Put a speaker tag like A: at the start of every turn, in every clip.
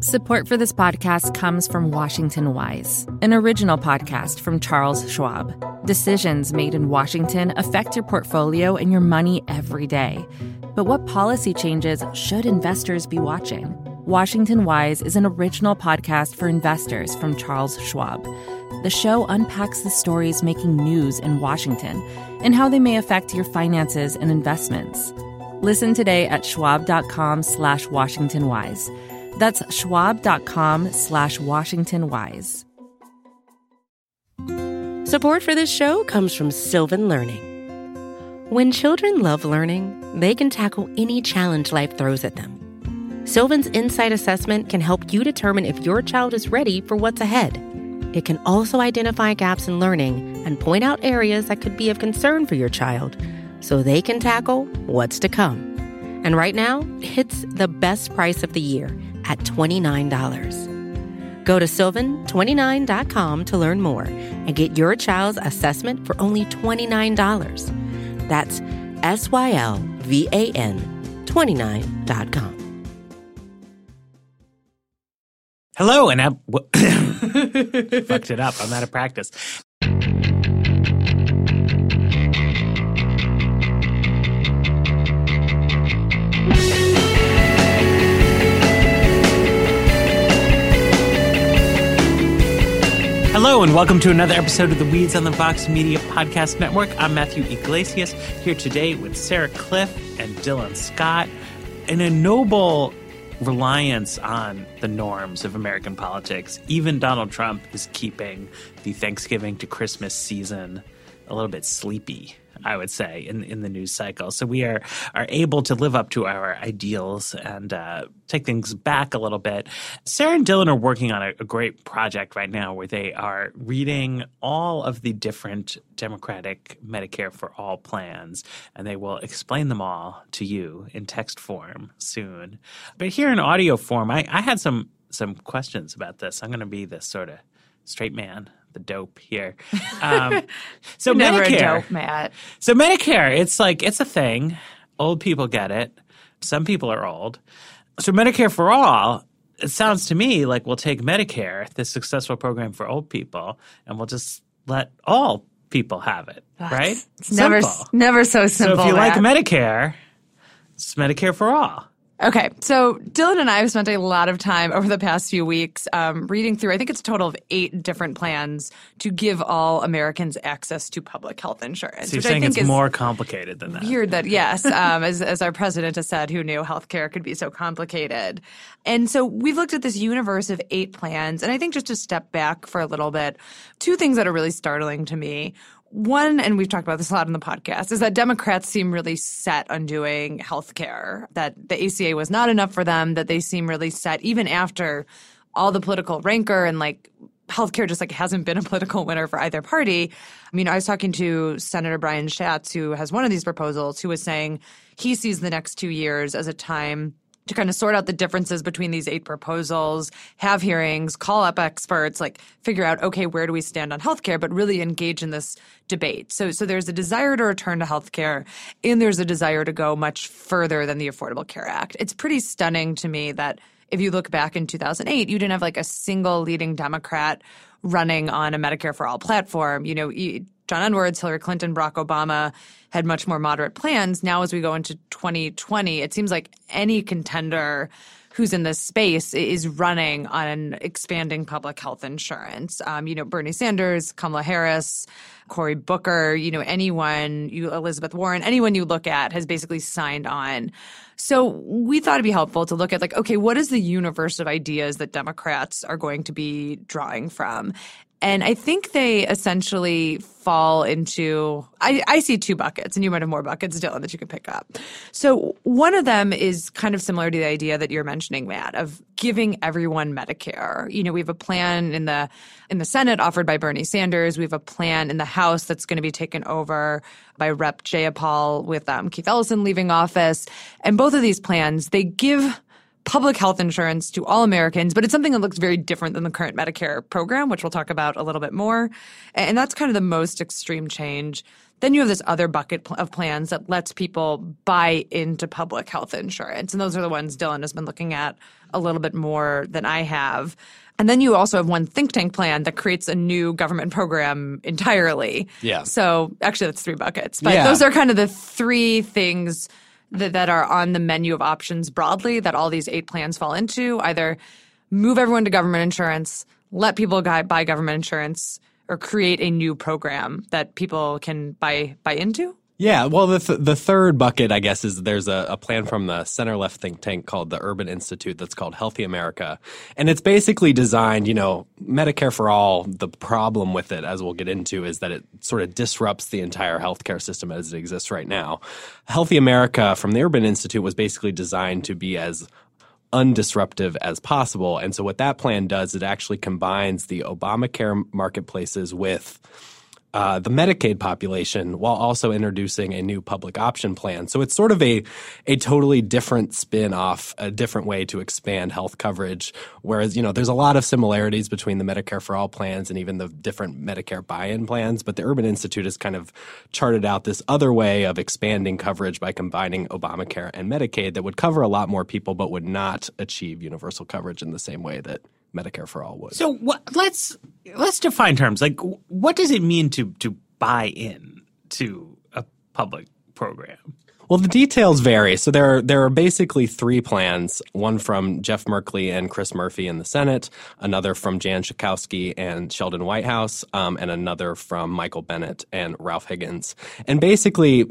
A: Support for this podcast comes from Washington Wise, an original podcast from Charles Schwab. Decisions made in Washington affect your portfolio and your money every day. But what policy changes should investors be watching? Washington Wise is an original podcast for investors from Charles Schwab. The show unpacks the stories making news in Washington and how they may affect your finances and investments. Listen today at schwab.com/WashingtonWise. That's schwab.com/WashingtonWise.
B: Support for this show comes from Sylvan Learning. When children love learning, they can tackle any challenge life throws at them. Sylvan's Insight Assessment can help you determine if your child is ready for what's ahead. It can also identify gaps in learning and point out areas that could be of concern for your child so they can tackle what's to come. And right now, it's the best price of the year at $29. Go to sylvan29.com to learn more and get your child's assessment for only $29. That's SYLVAN29.com.
C: Hello, and fucked it up. I'm out of practice. Hello, and welcome to another episode of the Weeds on the Vox Media Podcast Network. I'm Matthew Iglesias, here today with Sarah Kliff and Dylan Scott in a noble reliance on the norms of American politics. Even Donald Trump is keeping the Thanksgiving to Christmas season a little bit sleepy, I would say, in the news cycle. So we are able to live up to our ideals and take things back a little bit. Sarah and Dylan are working on a great project right now where they are reading all of the different Democratic Medicare for All plans, and they will explain them all to you in text form soon. But here in audio form, I had some questions about this. I'm going to be this sort of straight man, the dope here. So
D: Never
C: Medicare,
D: a dope, Matt.
C: So Medicare, it's a thing. Old people get it. Some people are old. So Medicare for All, it sounds to me like we'll take Medicare, this successful program for old people, and we'll just let all people have it, right?
D: It's never so simple.
C: So if you like
D: Matt.
C: Medicare, it's Medicare for All.
D: Okay, so Dylan and I have spent a lot of time over the past few weeks reading through, I think it's a total of 8 different plans to give all Americans access to public health insurance.
C: So you're
D: which
C: saying
D: I think
C: it's
D: is
C: more complicated than that.
D: weird that, yes, as our president has said, who knew healthcare could be so complicated. And so we've looked at this universe of 8 plans, and I think just to step back for a little bit, 2 things that are really startling to me. One, and we've talked about this a lot on the podcast, is that Democrats seem really set on doing health care, that the ACA was not enough for them, that they seem really set even after all the political rancor and healthcare just hasn't been a political winner for either party. I mean, I was talking to Senator Brian Schatz, who has one of these proposals, who was saying he sees the next 2 years as a time to kind of sort out the differences between these 8 proposals, have hearings, call up experts, figure out, okay, where do we stand on healthcare, but really engage in this debate. So there's a desire to return to healthcare, and there's a desire to go much further than the Affordable Care Act. It's pretty stunning to me that if you look back in 2008, you didn't have a single leading Democrat running on a Medicare for All platform. You know, John Edwards, Hillary Clinton, Barack Obama had much more moderate plans. Now, as we go into 2020, it seems like any contender who's in this space is running on expanding public health insurance. Bernie Sanders, Kamala Harris, Cory Booker, anyone, Elizabeth Warren, anyone you look at has basically signed on. So we thought it'd be helpful to look at okay, what is the universe of ideas that Democrats are going to be drawing from? And I think they essentially fall into I see 2 buckets, and you might have more buckets, Dylan, that you can pick up. So one of them is kind of similar to the idea that you're mentioning, Matt, of giving everyone Medicare. We have a plan in the Senate offered by Bernie Sanders. We have a plan in the House that's going to be taken over by Rep. Jayapal with Keith Ellison leaving office. And both of these plans, they give public health insurance to all Americans, but it's something that looks very different than the current Medicare program, which we'll talk about a little bit more. And that's kind of the most extreme change. Then you have this other bucket of plans that lets people buy into public health insurance. And those are the ones Dylan has been looking at a little bit more than I have. And then you also have one think tank plan that creates a new government program entirely.
E: Yeah.
D: So actually that's 3 buckets. But those are kind of the 3 things that are on the menu of options broadly that all these 8 plans fall into. Either move everyone to government insurance, let people buy government insurance, or create a new program that people can buy into.
E: Yeah, well, the third bucket, I guess, is there's a plan from the center-left think tank called the Urban Institute that's called Healthy America. And it's basically designed, Medicare for All, the problem with it, as we'll get into, is that it sort of disrupts the entire healthcare system as it exists right now. Healthy America from the Urban Institute was basically designed to be as undisruptive as possible. And so what that plan does, it actually combines the Obamacare marketplaces with the Medicaid population while also introducing a new public option plan. So it's sort of a totally different spin-off, a different way to expand health coverage. Whereas, there's a lot of similarities between the Medicare for All plans and even the different Medicare buy-in plans. But the Urban Institute has kind of charted out this other way of expanding coverage by combining Obamacare and Medicaid that would cover a lot more people but would not achieve universal coverage in the same way that Medicare for All would.
C: So let's define terms. Like, what does it mean to buy in to a public program?
E: Well, the details vary. So there are basically 3 plans, one from Jeff Merkley and Chris Murphy in the Senate, another from Jan Schakowsky and Sheldon Whitehouse, and another from Michael Bennett and Ralph Higgins. And basically,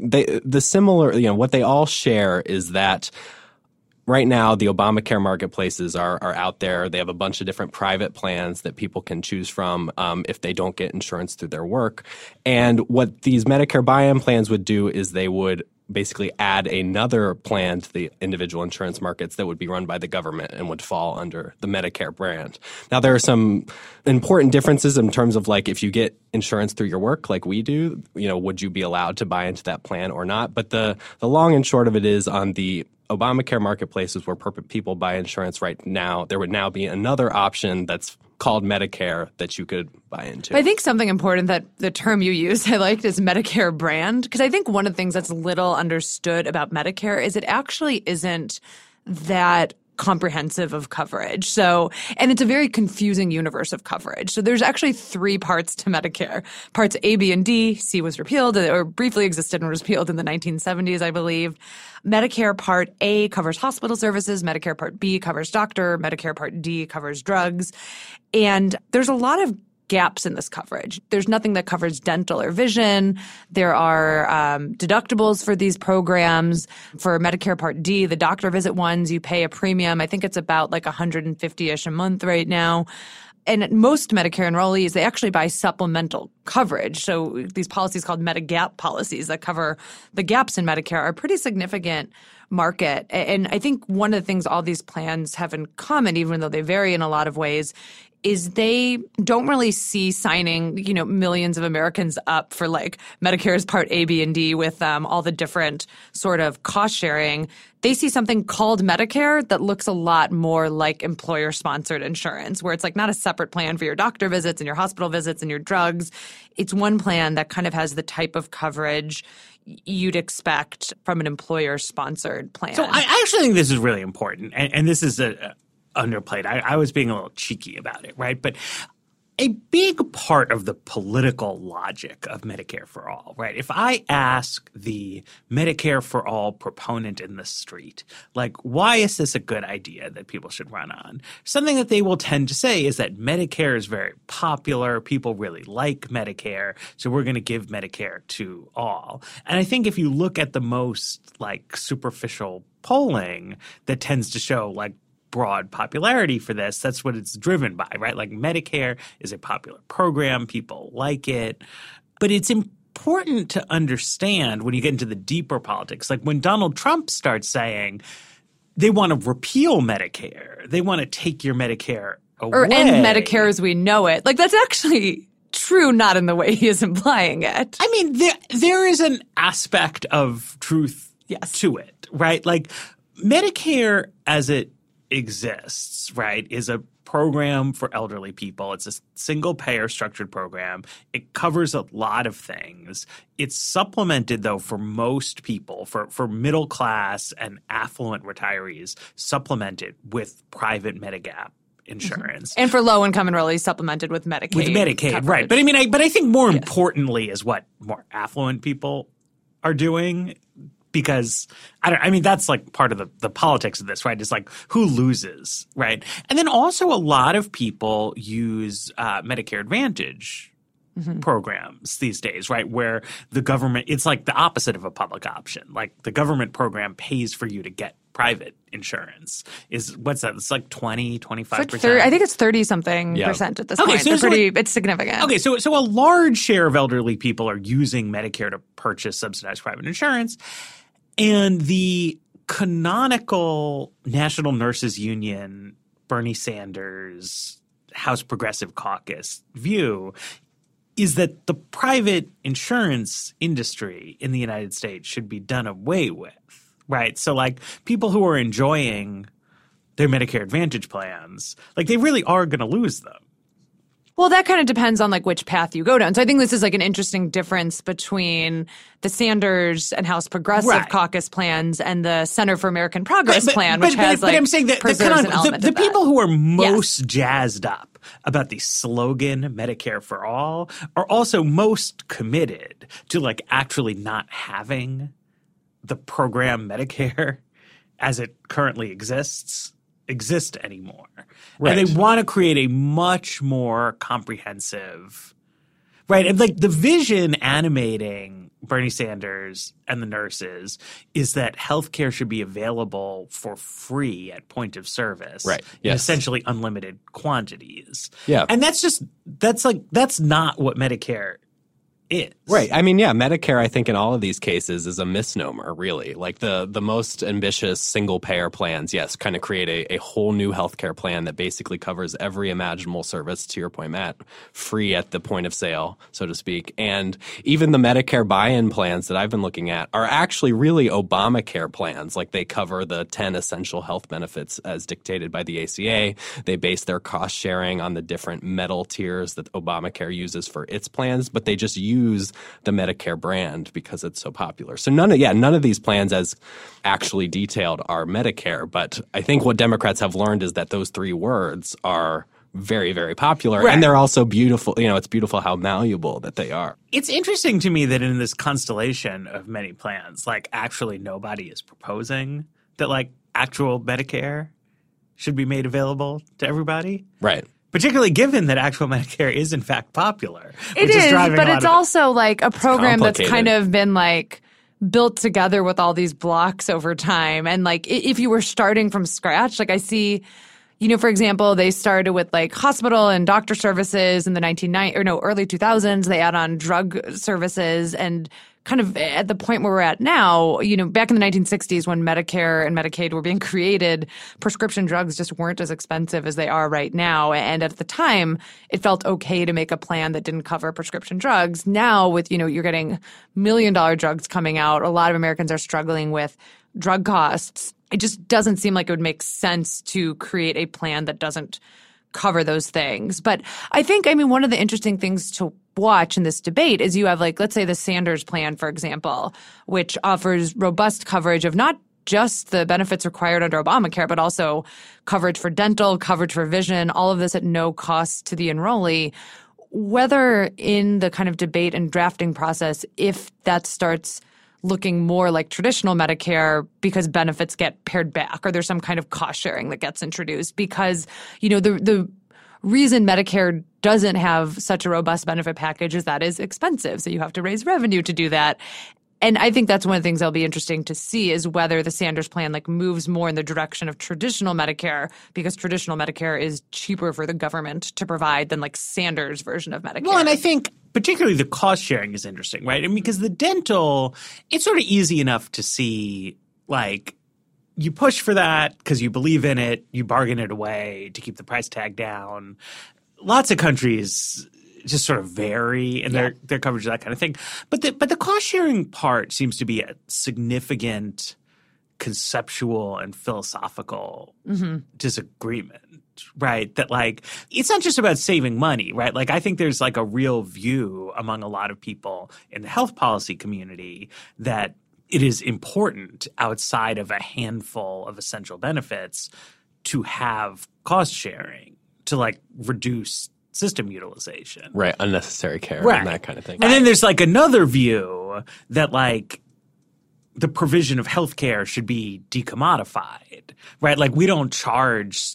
E: what they all share is that right now, the Obamacare marketplaces are out there. They have a bunch of different private plans that people can choose from if they don't get insurance through their work. And what these Medicare buy-in plans would do is they would basically add another plan to the individual insurance markets that would be run by the government and would fall under the Medicare brand. Now, there are some important differences in terms of, like, if you get insurance through your work like we do, would you be allowed to buy into that plan or not? But the long and short of it is, on the Obamacare marketplaces where people buy insurance right now, there would now be another option that's called Medicare that you could buy into.
D: I think something important that the term you used I liked is Medicare brand, because I think one of the things that's little understood about Medicare is it actually isn't that comprehensive of coverage. So, and it's a very confusing universe of coverage. So there's actually 3 parts to Medicare. Parts A, B, and D. C was repealed or briefly existed and was repealed in the 1970s, I believe. Medicare Part A covers hospital services. Medicare Part B covers doctor. Medicare Part D covers drugs. And there's a lot of gaps in this coverage. There's nothing that covers dental or vision. There are deductibles for these programs. For Medicare Part D, the doctor visit ones, you pay a premium. I think it's about like $150-ish a month right now. And most Medicare enrollees, they actually buy supplemental coverage. So these policies called Medigap policies that cover the gaps in Medicare are a pretty significant market. And I think one of the things all these plans have in common, even though they vary in a lot of ways, is they don't really see signing, millions of Americans up for like Medicare's Part A, B, and D with all the different sort of cost sharing. They see something called Medicare that looks a lot more like employer-sponsored insurance, where it's like not a separate plan for your doctor visits and your hospital visits and your drugs. It's one plan that kind of has the type of coverage you'd expect from an employer-sponsored plan.
C: So I actually think this is really important, and this is underplayed. I was being a little cheeky about it, right? But a big part of the political logic of Medicare for All, right? If I ask the Medicare for All proponent in the street, like, why is this a good idea that people should run on? Something that they will tend to say is that Medicare is very popular. People really like Medicare. So we're going to give Medicare to all. And I think if you look at the most like superficial polling that tends to show like broad popularity for this, that's what it's driven by, right? Like Medicare is a popular program. People like it. But it's important to understand when you get into the deeper politics, like when Donald Trump starts saying they want to repeal Medicare, they want to take your Medicare away.
D: Or end Medicare as we know it. Like that's actually true, not in the way he is implying it.
C: I mean, there is an aspect of truth to it, right? Like Medicare as it exists, right, is a program for elderly people. It's a single payer structured program. It covers a lot of things. It's supplemented, though, for most people, for middle class and affluent retirees, supplemented with private Medigap insurance.
D: And for low income enrollees, supplemented with Medicaid.
C: With Medicaid,
D: coverage.
C: right. But I think more importantly is what more affluent people are doing. Because that's like part of the politics of this, right? It's like who loses, right? And then also a lot of people use Medicare Advantage programs these days, right? Where the government, it's like the opposite of a public option. Like the government program pays for you to get private insurance. What's that? It's like 20, 25%.
D: I think it's 30-something percent at this point. So it's significant.
C: Okay, so a large share of elderly people are using Medicare to purchase subsidized private insurance. And the canonical National Nurses Union, Bernie Sanders, House Progressive Caucus view is that the private insurance industry in the United States should be done away with, right? So like people who are enjoying their Medicare Advantage plans, like they really are going to lose them.
D: Well, that kind of depends on like which path you go down. So I think this is like an interesting difference between the Sanders and House Progressive Caucus plans and the Center for American Progress plan, which has like
C: I'm saying that the people who are most jazzed up about the slogan Medicare for All are also most committed to like actually not having the program Medicare as it currently exist anymore. Right. And they want to create a much more comprehensive, right? And like the vision animating Bernie Sanders and the nurses is that healthcare should be available for free at point of service.
E: Right.
C: In essentially unlimited quantities.
E: Yeah.
C: And that's not what Medicare is.
E: Right. Medicare, I think in all of these cases is a misnomer, really. Like the most ambitious single payer plans, yes, kind of create a whole new healthcare plan that basically covers every imaginable service, to your point, Matt, free at the point of sale, so to speak. And even the Medicare buy-in plans that I've been looking at are actually really Obamacare plans. Like they cover the 10 essential health benefits as dictated by the ACA. They base their cost sharing on the different metal tiers that Obamacare uses for its plans, but they just use the Medicare brand because it's so popular. So none of these plans as actually detailed are Medicare. But I think what Democrats have learned is that those three words are very, very popular. Right. And they're also beautiful. It's beautiful how malleable that they are.
C: It's interesting to me that in this constellation of many plans, like actually nobody is proposing that like actual Medicare should be made available to everybody.
E: Right.
C: Particularly given that actual Medicare is in fact popular.
D: It is, but it's also like a program that's kind of been like built together with all these blocks over time. And like if you were starting from scratch, like I see, for example, they started with like hospital and doctor services in the early 2000s. They add on drug services and kind of at the point where we're at now, back in the 1960s when Medicare and Medicaid were being created, prescription drugs just weren't as expensive as they are right now. And at the time, it felt okay to make a plan that didn't cover prescription drugs. Now with, you're getting $1 million drugs coming out, a lot of Americans are struggling with drug costs. It just doesn't seem like it would make sense to create a plan that doesn't cover those things. But I think, one of the interesting things to watch in this debate is you have like, let's say the Sanders plan, for example, which offers robust coverage of not just the benefits required under Obamacare, but also coverage for dental, coverage for vision, all of this at no cost to the enrollee. Whether in the kind of debate and drafting process, if that starts looking more like traditional Medicare because benefits get pared back or there's some kind of cost sharing that gets introduced because, the reason Medicare doesn't have such a robust benefit package is that is expensive. So you have to raise revenue to do that. And I think that's one of the things that'll be interesting to see is whether the Sanders plan like moves more in the direction of traditional Medicare because traditional Medicare is cheaper for the government to provide than like Sanders' version of Medicare.
C: Well, and I think particularly the cost sharing is interesting, right? Because the dental, it's sort of easy enough to see like you push for that because you believe in it, you bargain it away to keep the price tag down. Lots of countries just sort of vary in their coverage of that kind of thing. But the cost sharing part seems to be a significant conceptual and philosophical disagreement, right? That like, it's not just about saving money, right? Like, I think there's like a real view among a lot of people in the health policy community that it is important outside of a handful of essential benefits to have cost sharing to like reduce system utilization.
E: Right. Unnecessary care
C: Right.
E: and that kind of thing.
C: And then there's like another view that like the provision of healthcare should be decommodified, right? Like we don't charge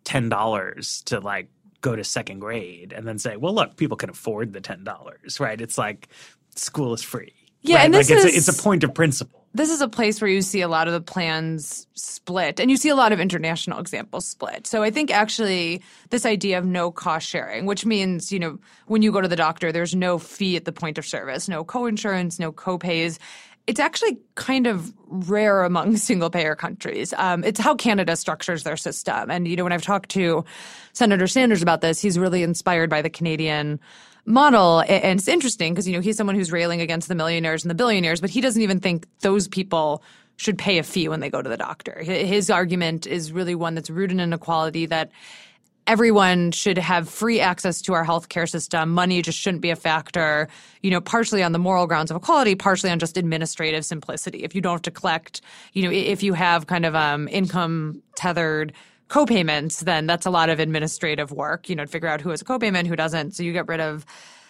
C: $10 to like go to second grade and then say, well, look, people can afford the $10, right? It's like school is free.
D: Yeah,
C: right?
D: and
C: like
D: this
C: it's a point of principle.
D: This is a place where you see a lot of the plans split, and you see a lot of international examples split. So I think actually this idea of no cost sharing, which means, you know, when you go to the doctor, there's no fee at the point of service, no coinsurance, no copays. It's actually kind of rare among single-payer countries. It's how Canada structures their system. And, you know, when I've talked to Senator Sanders about this, he's really inspired by the Canadian model. And it's interesting because, you know, he's someone who's railing against the millionaires and the billionaires, but he doesn't even think those people should pay a fee when they go to the doctor. His argument is really one that's rooted in inequality, that everyone should have free access to our healthcare system. Money just shouldn't be a factor, you know, partially on the moral grounds of equality, partially on just administrative simplicity. If you don't have to collect, you know, if you have kind of income tethered co-payments, then that's a lot of administrative work, you know, to figure out who has a co-payment, who doesn't. So you get rid of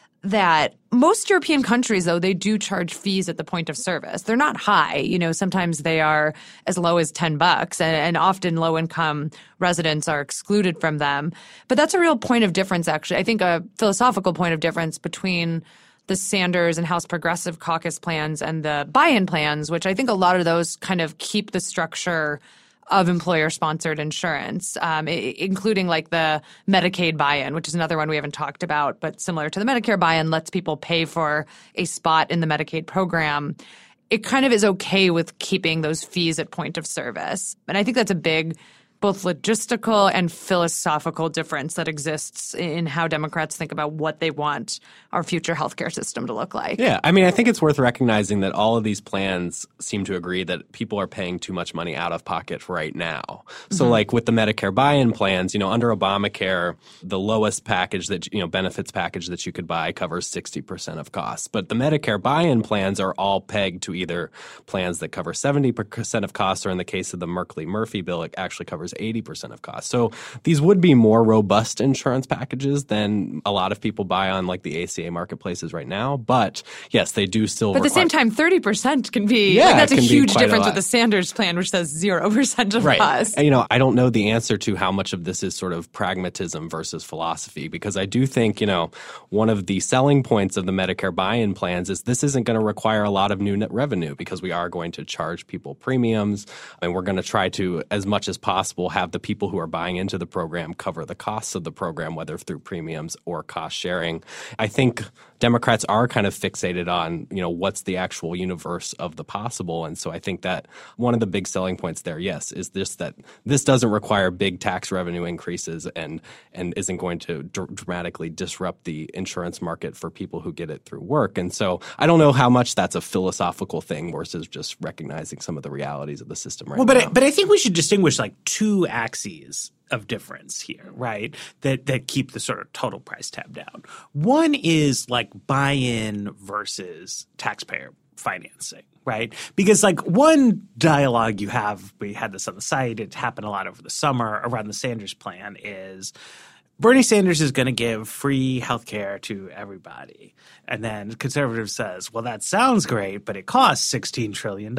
D: that. Most European countries, though, they do charge fees at the point of service. They're not high. You know, sometimes they are as low as $10, and often low-income residents are excluded from them. But that's a real point of difference, actually. I think a philosophical point of difference between the Sanders and House Progressive Caucus plans and the buy-in plans, which I think a lot of those kind of keep the structure of employer-sponsored insurance, including like the Medicaid buy-in, which is another one we haven't talked about, but similar to the Medicare buy-in, lets people pay for a spot in the Medicaid program. It kind of is okay with keeping those fees at point of service. And I think that's a big both logistical and philosophical difference that exists in how Democrats think about what they want our future healthcare system to look like.
E: Yeah, I mean, I think it's worth recognizing that all of these plans seem to agree that people are paying too much money out of pocket right now. So like with the Medicare buy-in plans, you know, under Obamacare, the lowest package that, you know, benefits package that you could buy covers 60% of costs. But the Medicare buy-in plans are all pegged to either plans that cover 70% of costs, or in the case of the Merkley-Murphy bill, it actually covers 80% of costs. So these would be more robust insurance packages than a lot of people buy on like the ACA marketplaces right now. But yes, they do still
D: But at the same time, 30% can be,
E: Yeah,
D: like that's
E: it
D: a
E: can be
D: huge
E: quite a
D: difference
E: lot.
D: with the Sanders plan, which says 0% of
E: Right.
D: costs.
E: And, you know, I don't know the answer to how much of this is sort of pragmatism versus philosophy, because I do think, you know, one of the selling points of the Medicare buy-in plans is this isn't going to require a lot of new net revenue, because we are going to charge people premiums, and we're going to try to, as much as possible, have the people who are buying into the program cover the costs of the program, whether through premiums or cost sharing. I think Democrats are kind of fixated on, you know, what's the actual universe of the possible. And so I think that one of the big selling points there, yes, is this, that this doesn't require big tax revenue increases and isn't going to dramatically disrupt the insurance market for people who get it through work. And so I don't know how much that's a philosophical thing versus just recognizing some of the realities of the system right now.
C: But I think we should distinguish like two axes of difference here, right? That keep the sort of total price tab down. One is like buy-in versus taxpayer financing, right? Because like one dialogue you have, we had this on the site, it happened a lot over the summer around the Sanders plan, is Bernie Sanders is going to give free health care to everybody. And then conservative says, well, that sounds great, but it costs $16 trillion.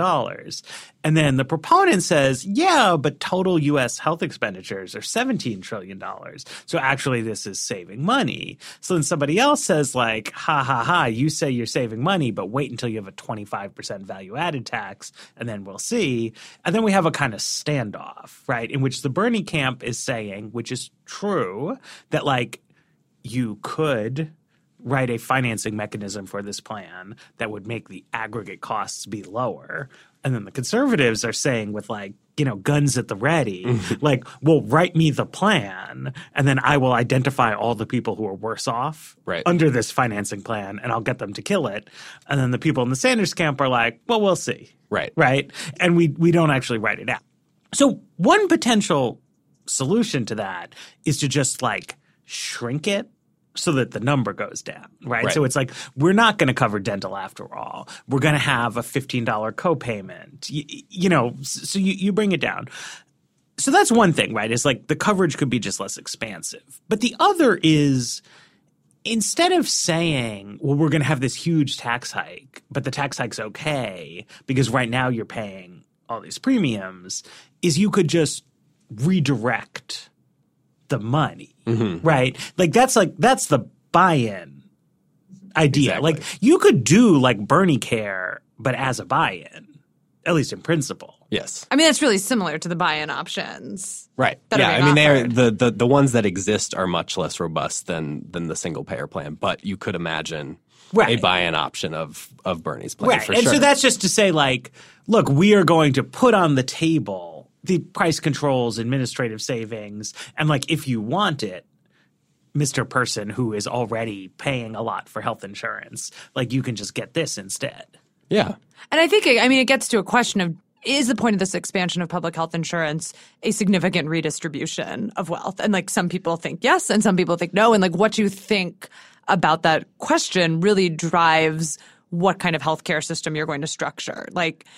C: And then the proponent says, yeah, but total U.S. health expenditures are $17 trillion. So actually this is saving money. So then somebody else says like, ha, ha, ha, you say you're saving money, but wait until you have a 25% value-added tax, and then we'll see. And then we have a kind of standoff, right, in which the Bernie camp is saying, which is true, that like you could write a financing mechanism for this plan that would make the aggregate costs be lower. And then the conservatives are saying with guns at the ready, well, write me the plan and then I will identify all the people who are worse off under this financing plan and I'll get them to kill it. And then the people in the Sanders camp are like, well, we'll see. Right. And we don't actually write it out. So one potential solution to that is to just shrink it so that the number goes down, right? So it's we're not going to cover dental after all. We're going to have a $15 copayment, so you bring it down. So that's one thing, right? Is the coverage could be just less expansive. But the other is instead of saying, well, we're going to have this huge tax hike, but the tax hike's okay because right now you're paying all these premiums, is you could just redirect the money, right? That's the buy-in idea.
E: Exactly.
C: You could do Bernie Care, but as a buy-in, at least in principle.
E: Yes.
D: I mean, that's really similar to the buy-in options.
E: Right. The ones that exist are much less robust than the single-payer plan, but you could imagine a buy-in option of Bernie's plan for sure.
C: And so that's just to say, look, we are going to put on the table the price controls, administrative savings, and if you want it, Mr. Person who is already paying a lot for health insurance, you can just get this instead.
E: Yeah.
D: And I think, it gets to a question of, is the point of this expansion of public health insurance a significant redistribution of wealth? And some people think yes, and some people think no. And what you think about that question really drives what kind of healthcare system you're going to structure.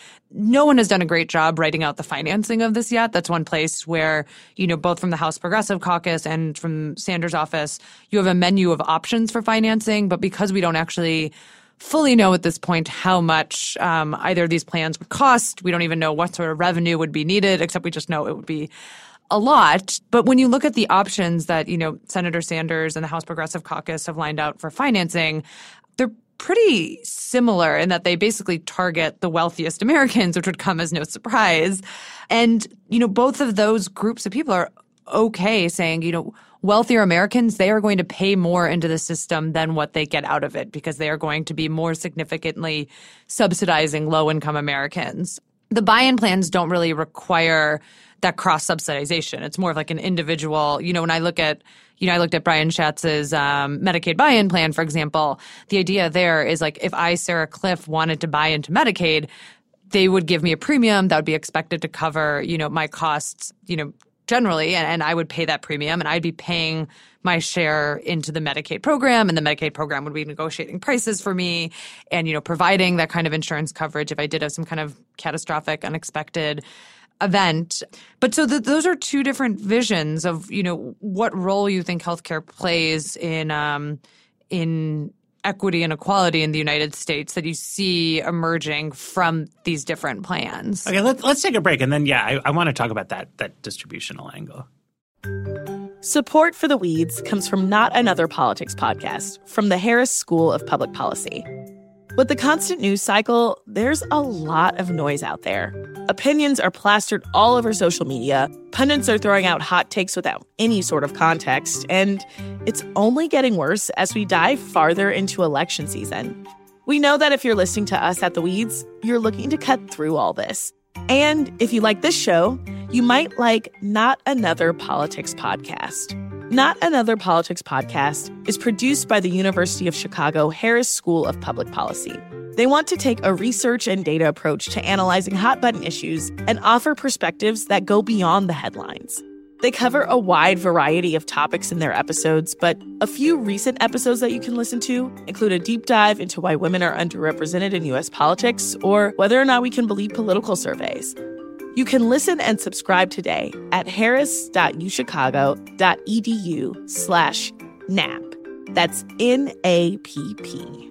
D: No one has done a great job writing out the financing of this yet. That's one place where, both from the House Progressive Caucus and from Sanders' office, you have a menu of options for financing. But because we don't actually fully know at this point how much either of these plans would cost, we don't even know what sort of revenue would be needed, except we just know it would be a lot. But when you look at the options that, Senator Sanders and the House Progressive Caucus have lined out for financing, they're pretty similar in that they basically target the wealthiest Americans, which would come as no surprise. And, both of those groups of people are okay saying, wealthier Americans, they are going to pay more into the system than what they get out of it because they are going to be more significantly subsidizing low-income Americans. The buy-in plans don't really require that cross-subsidization. It's more of an individual, when I look at I looked at Brian Schatz's Medicaid buy-in plan, for example. The idea there is if I, Sarah Cliff, wanted to buy into Medicaid, they would give me a premium that would be expected to cover, my costs, generally, and I would pay that premium, and I'd be paying my share into the Medicaid program, and the Medicaid program would be negotiating prices for me and, providing that kind of insurance coverage if I did have some kind of catastrophic, unexpected event. But so those are two different visions of, what role you think healthcare plays in equity and equality in the United States that you see emerging from these different plans.
C: Okay, let's take a break. And then, I want to talk about that distributional angle.
F: Support for The Weeds comes from Not Another Politics podcast from the Harris School of Public Policy. With the constant news cycle, there's a lot of noise out there. Opinions are plastered all over social media, pundits are throwing out hot takes without any sort of context, and it's only getting worse as we dive farther into election season. We know that if you're listening to us at The Weeds, you're looking to cut through all this. And if you like this show, you might like Not Another Politics podcast. Not Another Politics podcast is produced by the University of Chicago Harris School of Public Policy. They want to take a research and data approach to analyzing hot-button issues and offer perspectives that go beyond the headlines. They cover a wide variety of topics in their episodes, but a few recent episodes that you can listen to include a deep dive into why women are underrepresented in U.S. politics or whether or not we can believe political surveys. You can listen and subscribe today at harris.uchicago.edu/NAP. That's NAPP.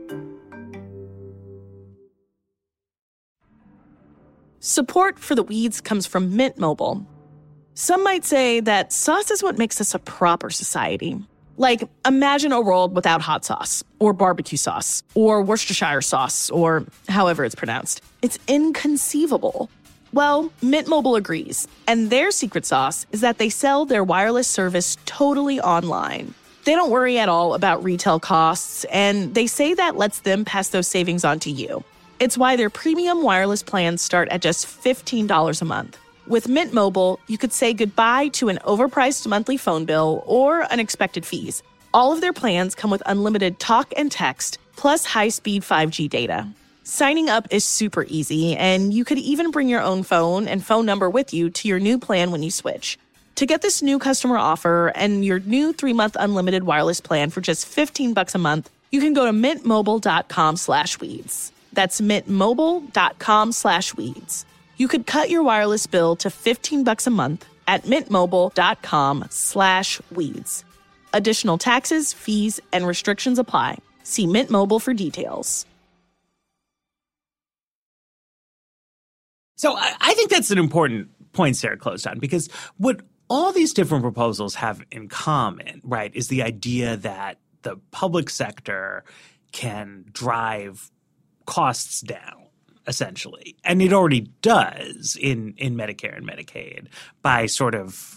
F: Support for The Weeds comes from Mint Mobile. Some might say that sauce is what makes us a proper society. Imagine a world without hot sauce, or barbecue sauce, or Worcestershire sauce, or however it's pronounced. It's inconceivable. Well, Mint Mobile agrees, and their secret sauce is that they sell their wireless service totally online. They don't worry at all about retail costs, and they say that lets them pass those savings on to you. It's why their premium wireless plans start at just $15 a month. With Mint Mobile, you could say goodbye to an overpriced monthly phone bill or unexpected fees. All of their plans come with unlimited talk and text, plus high-speed 5G data. Signing up is super easy, and you could even bring your own phone and phone number with you to your new plan when you switch. To get this new customer offer and your new 3-month unlimited wireless plan for just $15 a month, you can go to mintmobile.com/weeds. That's mintmobile.com/weeds. You could cut your wireless bill to $15 a month at mintmobile.com/weeds. Additional taxes, fees, and restrictions apply. See Mint Mobile for details.
C: So I think that's an important point Sarah closed on, because what all these different proposals have in common, right, is the idea that the public sector can drive costs down, essentially. And it already does in Medicare and Medicaid by sort of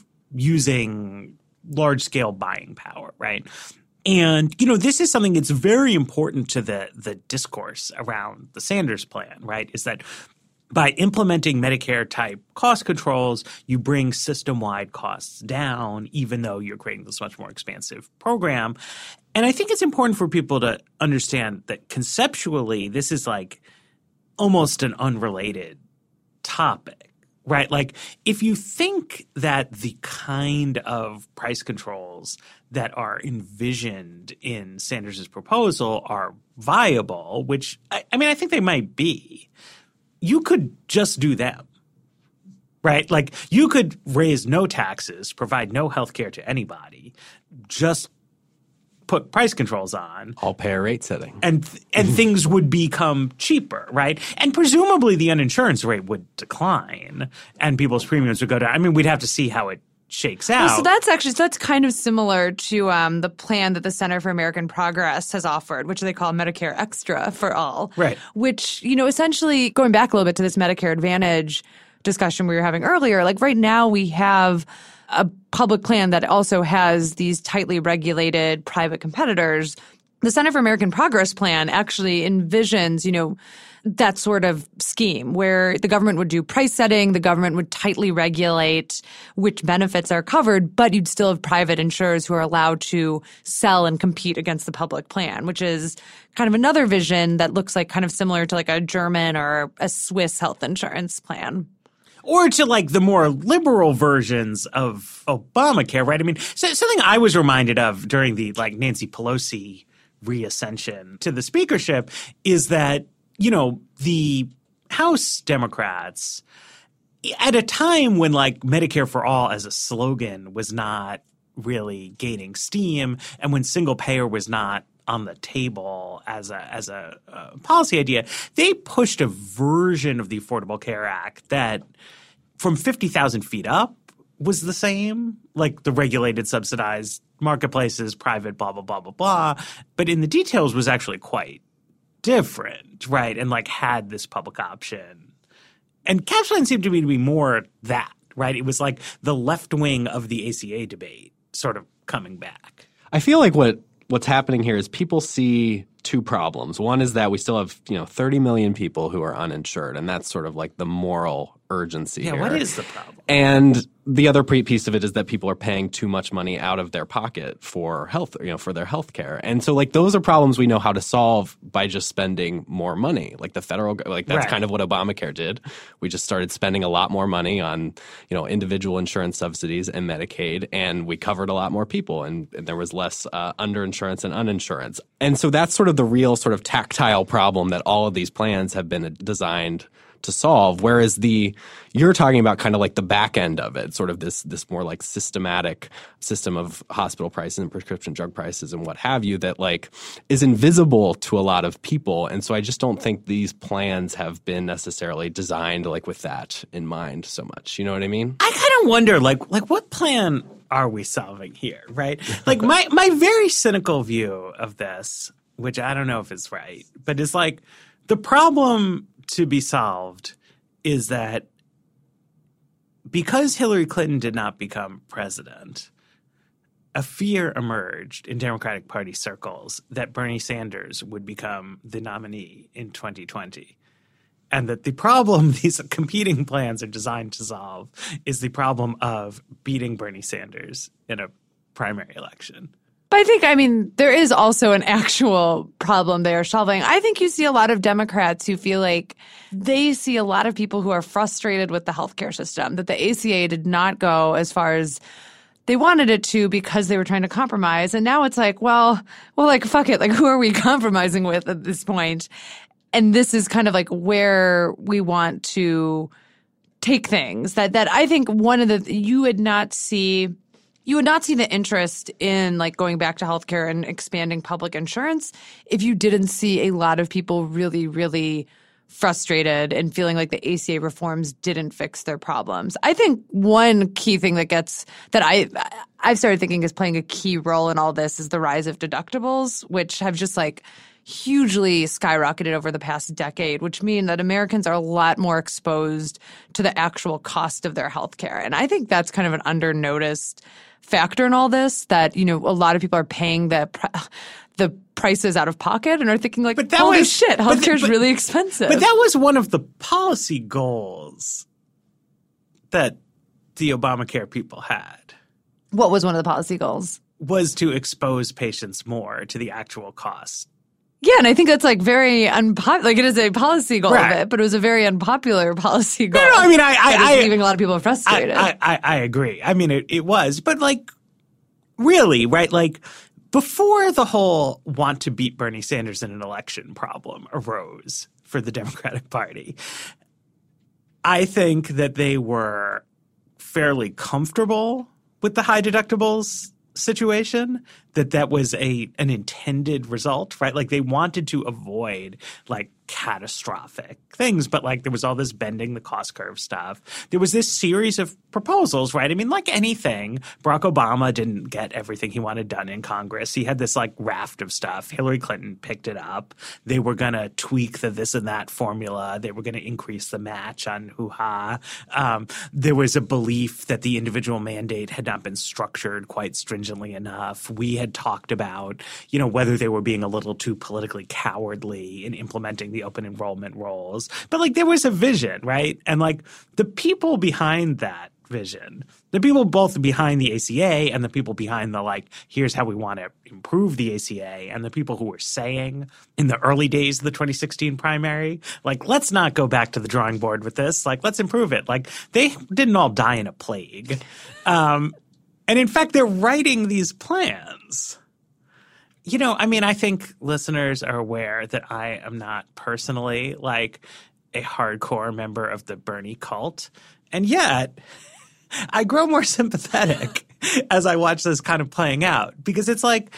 C: using large-scale buying power, right? And, this is something that's very important to the discourse around the Sanders plan, right, is that by implementing Medicare-type cost controls, you bring system-wide costs down, even though you're creating this much more expansive program. And I think it's important for people to understand that conceptually, this is like almost an unrelated topic, right? Like, if you think that the kind of price controls that are envisioned in Sanders' proposal are viable, which I think they might be, you could just do them, right? Like, you could raise no taxes, provide no health care to anybody, just put price controls on.
E: All payer rate setting.
C: And things would become cheaper, right? And presumably the uninsurance rate would decline and people's premiums would go down. I mean, we'd have to see how it shakes out.
D: Well, so that's kind of similar to the plan that the Center for American Progress has offered, which they call Medicare Extra for All.
C: Right.
D: Which, essentially going back a little bit to this Medicare Advantage discussion we were having earlier, like right now we have a public plan that also has these tightly regulated private competitors. The Center for American Progress plan actually envisions, that sort of scheme where the government would do price setting, the government would tightly regulate which benefits are covered, but you'd still have private insurers who are allowed to sell and compete against the public plan, which is kind of another vision that looks like kind of similar to like a German or a Swiss health insurance plan.
C: Or to like the more liberal versions of Obamacare, right? I mean, something I was reminded of during the like Nancy Pelosi reascension to the speakership is that, the House Democrats, at a time when like Medicare for All as a slogan was not really gaining steam and when single payer was not on the table as a policy idea, they pushed a version of the Affordable Care Act that from 50,000 feet up was the same, like the regulated, subsidized marketplaces, private, blah, blah, blah, blah, blah. But in the details was actually quite different, right? And like had this public option. And Capsule seemed to me to be more that, right? It was like the left wing of the ACA debate sort of coming back.
E: I feel like what's happening here is people see two problems. One is that we still have, 30 million people who are uninsured, and that's sort of like the moral urgency here.
C: What is the problem?
E: And the other piece of it is that people are paying too much money out of their pocket for health, for their health care. And so like those are problems we know how to solve by just spending more money. Like the federal, like that's kind of what Obamacare did. We just started spending a lot more money on, individual insurance subsidies and Medicaid, and we covered a lot more people, and there was less underinsurance and uninsurance. And so that's sort of the real sort of tactile problem that all of these plans have been designed to solve, whereas you're talking about kind of like the back end of it, sort of this more like systematic system of hospital prices and prescription drug prices and what have you that like is invisible to a lot of people. And so I just don't think these plans have been necessarily designed like with that in mind so much. You know what I mean?
C: I kind of wonder like what plan are we solving here, right? Like my very cynical view of this, which I don't know if it's right, but it's like the problem to be solved is that because Hillary Clinton did not become president, a fear emerged in Democratic Party circles that Bernie Sanders would become the nominee in 2020. And that the problem these competing plans are designed to solve is the problem of beating Bernie Sanders in a primary election.
D: But I think, there is also an actual problem they are solving. I think you see a lot of Democrats who feel like they see a lot of people who are frustrated with the healthcare system, that the ACA did not go as far as they wanted it to because they were trying to compromise. And now it's like, well, fuck it. Like, who are we compromising with at this point? And this is kind of like where we want to take things. That I think one of the you would not see the interest in like going back to healthcare and expanding public insurance if you didn't see a lot of people really, really frustrated and feeling like the ACA reforms didn't fix their problems. I think one key thing I've started thinking is playing a key role in all this is the rise of deductibles, which have just like hugely skyrocketed over the past decade, which mean that Americans are a lot more exposed to the actual cost of their health care. And I think that's kind of an under-noticed factor in all this, that, a lot of people are paying the prices out of pocket and are thinking like, holy shit, healthcare is really expensive.
C: But that was one of the policy goals that the Obamacare people had.
D: What was one of the policy goals?
C: Was to expose patients more to the actual cost.
D: Yeah, and I think that's like very unpopular. Like, it is a policy goal of it, but it was a very unpopular policy goal.
C: No, I
D: leaving a lot of people frustrated.
C: I agree. It was, but like, really, right? Like, before the whole want to beat Bernie Sanders in an election problem arose for the Democratic Party, I think that they were fairly comfortable with the high deductibles situation, that was an intended result, right? Like, they wanted to avoid like catastrophic things, but like there was all this bending the cost curve stuff. There was this series of proposals, right? Like anything, Barack Obama didn't get everything he wanted done in Congress. He had this like raft of stuff. Hillary Clinton picked it up. They were going to tweak the this and that formula. They were going to increase the match on hoo-ha. There was a belief that the individual mandate had not been structured quite stringently enough. We had talked about, whether they were being a little too politically cowardly in implementing the open enrollment rules. But like, there was a vision, right? And like, the people behind that vision, the people both behind the ACA and the people behind the like, here's how we want to improve the ACA, and the people who were saying in the early days of the 2016 primary, like, let's not go back to the drawing board with this. Like, let's improve it. Like, they didn't all die in a plague. And in fact, they're writing these plans. I think listeners are aware that I am not personally like a hardcore member of the Bernie cult. And yet I grow more sympathetic as I watch this kind of playing out, because it's like,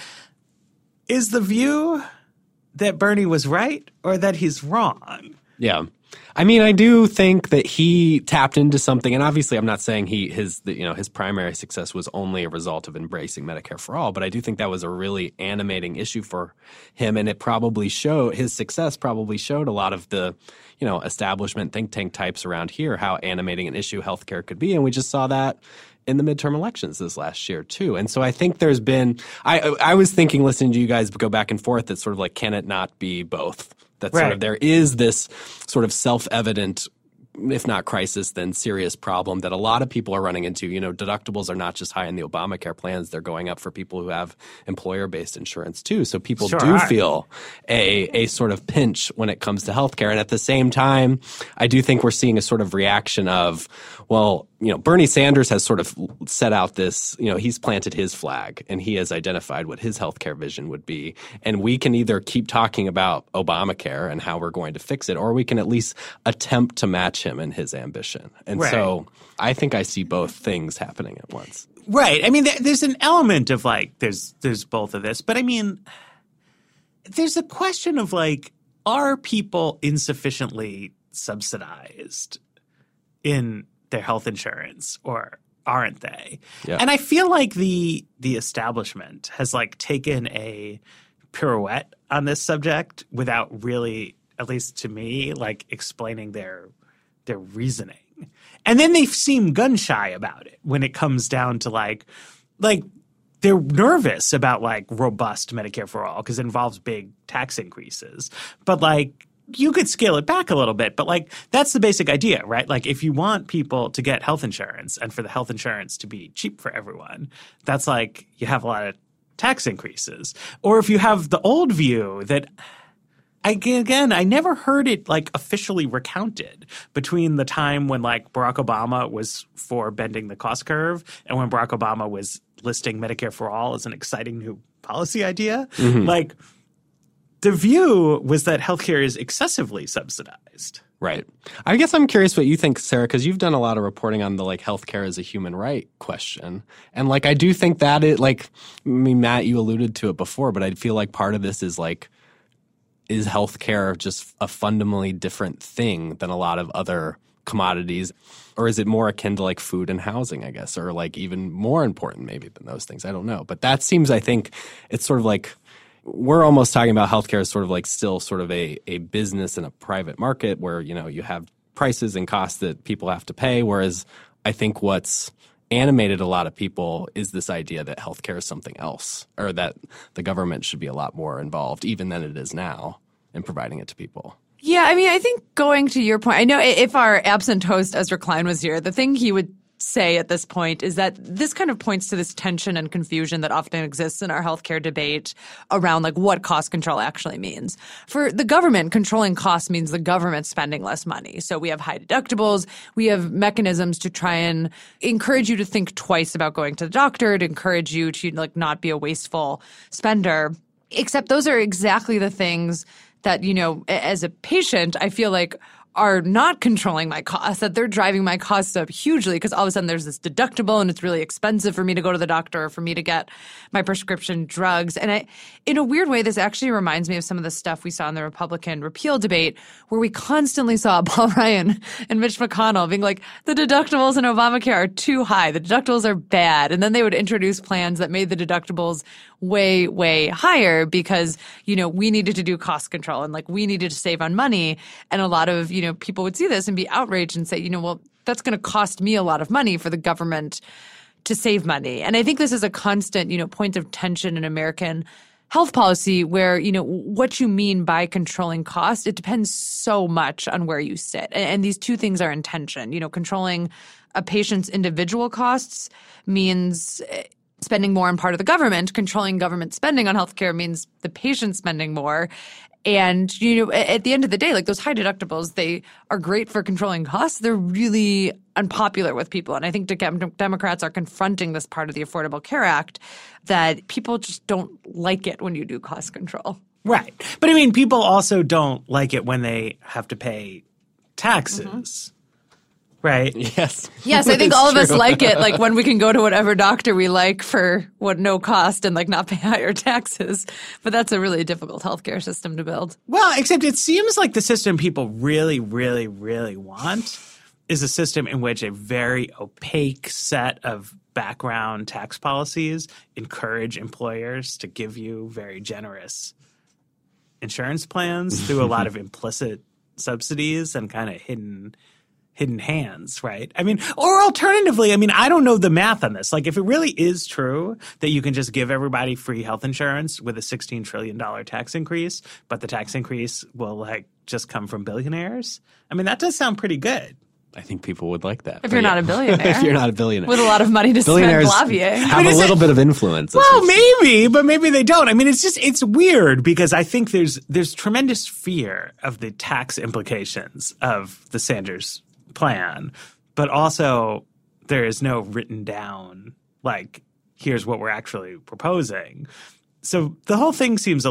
C: is the view that Bernie was right or that he's wrong?
E: Yeah. I do think that he tapped into something, and obviously I'm not saying his primary success was only a result of embracing Medicare for all, but I do think that was a really animating issue for him, and his success probably showed a lot of the, establishment think tank types around here how animating an issue healthcare could be, and we just saw that in the midterm elections this last year too. And so I think there's been I was thinking, listening to you guys go back and forth, that sort of like, can it not be both? That sort of, there is this sort of self-evident, if not crisis, then serious problem that a lot of people are running into. Deductibles are not just high in the Obamacare plans. They're going up for people who have employer-based insurance too. So people do feel a sort of pinch when it comes to healthcare. And at the same time, I do think we're seeing a sort of reaction of, well, Bernie Sanders has sort of set out this, he's planted his flag and he has identified what his healthcare vision would be. And we can either keep talking about Obamacare and how we're going to fix it, or we can at least attempt to match him in his ambition. And so I think I see both things happening at once.
C: Right. There's an element of like, there's both of this, but there's a question of like, are people insufficiently subsidized in their health insurance, or aren't they? Yeah. And I feel like the establishment has like taken a pirouette on this subject without really, at least to me, like explaining their reasoning. And then they seem gun shy about it when it comes down to like they're nervous about like robust Medicare for all because it involves big tax increases. But like you could scale it back a little bit, but like that's the basic idea, right? Like if you want people to get health insurance and for the health insurance to be cheap for everyone, that's like you have a lot of tax increases. Or if you have the old view that I never heard it like officially recounted between the time when like Barack Obama was for bending the cost curve and when Barack Obama was listing Medicare for All as an exciting new policy idea. Like the view was that healthcare is excessively subsidized.
E: Right. I guess I'm curious what you think, Sarah, because you've done a lot of reporting on the like healthcare as a human right question. And like I do think that it like, I mean, Matt, you alluded to it before, but I feel like part of this is like, is healthcare just a fundamentally different thing than a lot of other commodities? Or is it more akin to like food and housing, I guess, or like even more important maybe than those things? I don't know. But that seems, I think, it's sort of like we're almost talking about healthcare as sort of like still sort of a business in a private market where, you know, you have prices and costs that people have to pay. Whereas I think what's animated a lot of people is this idea that healthcare is something else, or that the government should be a lot more involved even than it is now in providing it to people.
D: Yeah, I mean, I think going to your point, I know if our absent host Ezra Klein was here, the thing he would say at this point is that this kind of points to this tension and confusion that often exists in our healthcare debate around like what cost control actually means. For the government, controlling costs means the government spending less money. So we have high deductibles. We have mechanisms to try and encourage you to think twice about going to the doctor, to encourage you to like not be a wasteful spender. Except those are exactly the things that, you know, as a patient, I feel like are not controlling my costs, that they're driving my costs up hugely because all of a sudden there's this deductible and it's really expensive for me to go to the doctor or for me to get my prescription drugs. And in a weird way, this actually reminds me of some of the stuff we saw in the Republican repeal debate where we constantly saw Paul Ryan and Mitch McConnell being like, the deductibles in Obamacare are too high. The deductibles are bad. And then they would introduce plans that made the deductibles way, way higher because, you know, we needed to do cost control and like we needed to save on money. And a lot of, you know, people would see this and be outraged and say, you know, well, that's going to cost me a lot of money for the government to save money. And I think this is a constant, you know, point of tension in American health policy where, you know, what you mean by controlling cost, it depends so much on where you sit. And these two things are in tension. You know, controlling a patient's individual costs means spending more on part of the government. Controlling government spending on healthcare means the patient spending more. And, you know, at the end of the day, like those high deductibles, they are great for controlling costs. They're really unpopular with people. And I think Democrats are confronting this part of the Affordable Care Act that people just don't like it when you do cost control.
C: Right. But I mean, people also don't like it when they have to pay taxes. Mm-hmm. Right.
E: Yes.
D: Yes, I think all of us like it, like when we can go to whatever doctor we like for what no cost and like not pay higher taxes. But that's a really difficult healthcare system to build.
C: Well, except it seems like the system people really, really, really want is a system in which a very opaque set of background tax policies encourage employers to give you very generous insurance plans through a lot of implicit subsidies and kind of hidden hands, right? I mean, or alternatively, I mean, I don't know the math on this. Like, if it really is true that you can just give everybody free health insurance with a $16 trillion tax increase, but the tax increase will, like, just come from billionaires, I mean, that does sound pretty good.
E: I think people would like that.
D: If you're not a billionaire.
E: If you're not a billionaire.
D: With a lot of money to spend lobbying.
E: Have a little bit of influence.
C: Well, maybe, but maybe they don't. I mean, it's weird because I think there's tremendous fear of the tax implications of the Sanders plan, but also there is no written down, like, here's what we're actually proposing. So the whole thing seems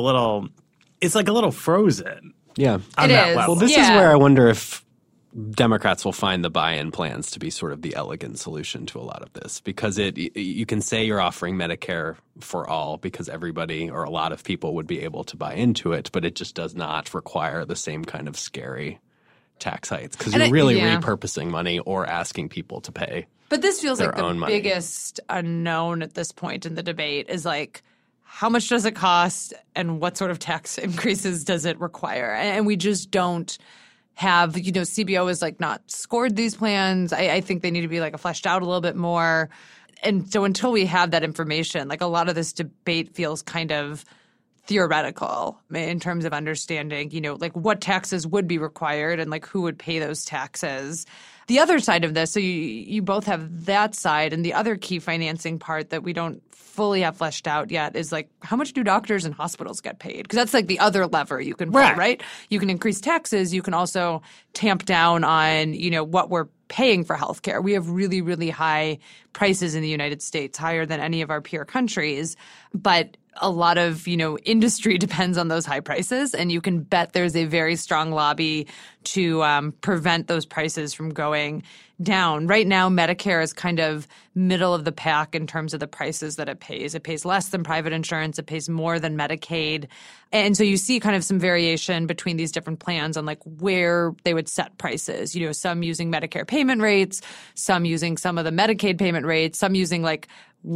C: it's like a little frozen.
E: Yeah.
C: On that level.
E: Well, this is where I wonder if Democrats will find the buy-in plans to be sort of the elegant solution to a lot of this, because you can say you're offering Medicare for all because everybody or a lot of people would be able to buy into it, but it just does not require the same kind of scary tax hikes because you're really repurposing money or asking people to pay.
D: But this feels like the
E: money.
D: Biggest unknown at this point in the debate is like, how much does it cost and what sort of tax increases does it require? And we just don't have, you know, CBO has like not scored these plans. I think they need to be like fleshed out a little bit more. And so until we have that information, like a lot of this debate feels kind of theoretical in terms of understanding, like what taxes would be required and like who would pay those taxes. The other side of this, so you both have that side, and the other key financing part that we don't fully have fleshed out yet is like how much do doctors and hospitals get paid? Because that's like the other lever you can pull, right? You can increase taxes. You can also tamp down on, what we're paying for healthcare. We have really, really high prices in the United States, higher than any of our peer countries. But a lot of, industry depends on those high prices, and you can bet there's a very strong lobby to prevent those prices from going down. Right now, Medicare is kind of middle of the pack in terms of the prices that it pays. It pays less than private insurance. It pays more than Medicaid. And so you see kind of some variation between these different plans on like where they would set prices. Some using Medicare payment rates, some using some of the Medicaid payment rates, some using like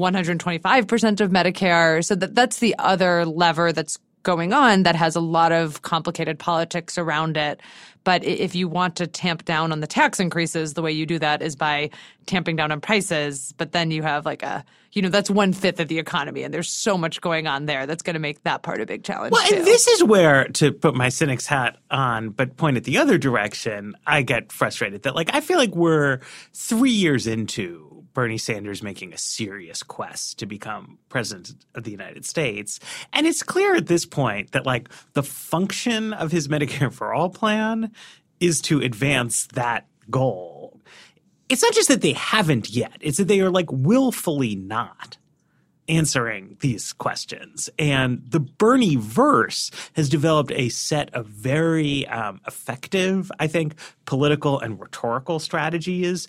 D: 125% of Medicare. So that's the other lever that's going on that has a lot of complicated politics around it. But if you want to tamp down on the tax increases, the way you do that is by tamping down on prices. But then you have like that's 1/5 of the economy, and there's so much going on there that's going to make that part a big challenge.
C: Well, and this is where, to put my cynic's hat on, but point it the other direction, I get frustrated that I feel like we're 3 years into Bernie Sanders making a serious quest to become president of the United States. And it's clear at this point that the function of his Medicare for All plan is to advance that goal. It's not just that they haven't yet. It's that they are willfully not answering these questions. And the Bernie-verse has developed a set of very effective, I think, political and rhetorical strategies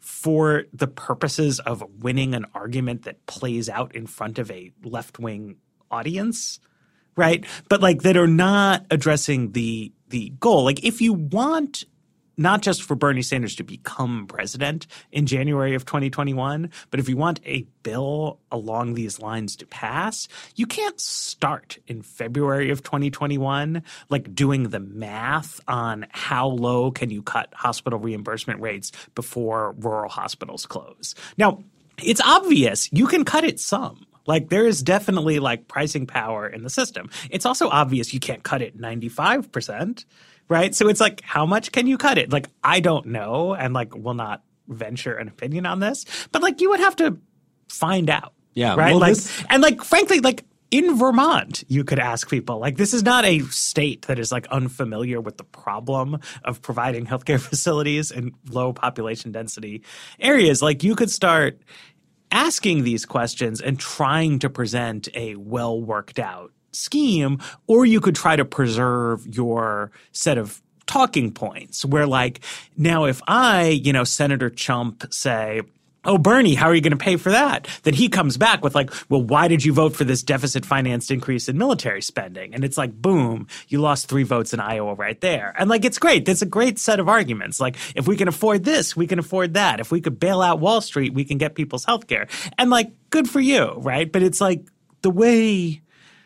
C: for the purposes of winning an argument that plays out in front of a left-wing audience, right? But that are not addressing the goal. If you want not just for Bernie Sanders to become president in January of 2021, but if you want a bill along these lines to pass, you can't start in February of 2021, doing the math on how low can you cut hospital reimbursement rates before rural hospitals close. Now, it's obvious you can cut it some. There is definitely pricing power in the system. It's also obvious you can't cut it 95%. Right? So it's how much can you cut it? I don't know, and will not venture an opinion on this. But you would have to find out.
E: Yeah.
C: Right?
E: Well,
C: frankly, in Vermont, you could ask people, this is not a state that is unfamiliar with the problem of providing healthcare facilities in low population density areas. You could start asking these questions and trying to present a well worked out scheme, or you could try to preserve your set of talking points where now if I, Senator Chump say, oh, Bernie, how are you going to pay for that? Then he comes back with well, why did you vote for this deficit financed increase in military spending? And it's boom, you lost 3 votes in Iowa right there. And it's great. That's a great set of arguments. If we can afford this, we can afford that. If we could bail out Wall Street, we can get people's health care. And good for you, right? But it's the way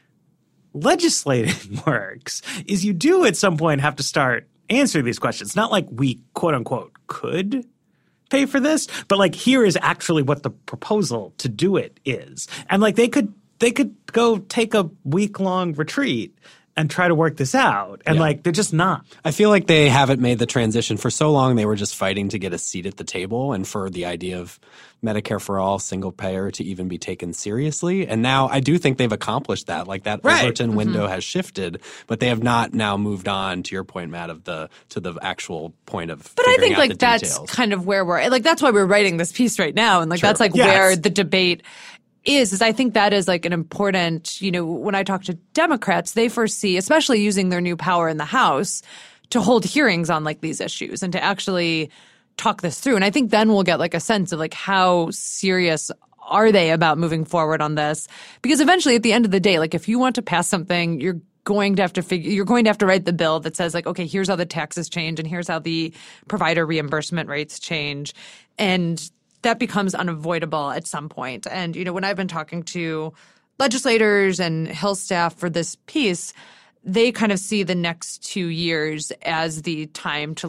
C: legislating works is you do at some point have to start answering these questions. Not we quote unquote could pay for this, but here is actually what the proposal to do it is. And they could go take a week-long retreat and try to work this out. And they're just not.
E: I feel like they haven't made the transition. For so long, they were just fighting to get a seat at the table and for the idea of Medicare for all, single payer to even be taken seriously. And now I do think they've accomplished that. That Overton window has shifted, but they have not now moved on, to your point, Matt, to the actual point of
D: But I think
E: out the
D: that's
E: details.
D: kind of where we're that's why we're writing this piece right now. And that's where the debate is I think that is an important, when I talk to Democrats, they foresee, especially using their new power in the House, to hold hearings on these issues and to actually talk this through. And I think then we'll get a sense of how serious are they about moving forward on this? Because eventually at the end of the day, if you want to pass something, you're going to have to write the bill that says okay, here's how the taxes change and here's how the provider reimbursement rates change. And that becomes unavoidable at some point. And, when I've been talking to legislators and Hill staff for this piece, they kind of see the next 2 years as the time to